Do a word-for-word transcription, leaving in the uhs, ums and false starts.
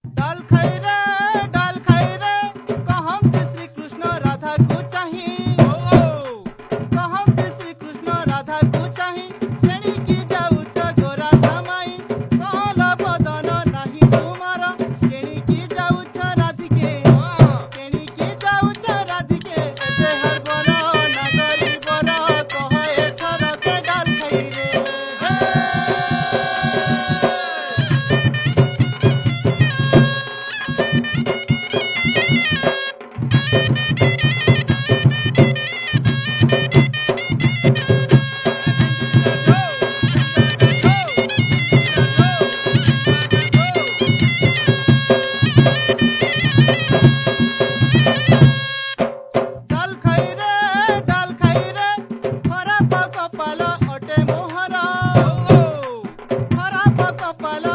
डाल खाई रे डाल खाई रे कहत श्री कृष्ण राधा को चाही कहत श्री कृष्ण राधा को चाही श्रेणी की जाऊच गोरा धामाई सहल बदन नाही तुमार श्रेणी की जाऊच राधिके श्रेणी की जाऊच राधिके एते हर बर नगरी बर कह एथर के डाल खाई रे डाल खाई रे डाल खाई रे खराब कपाल अटे मोहर खराब कपाल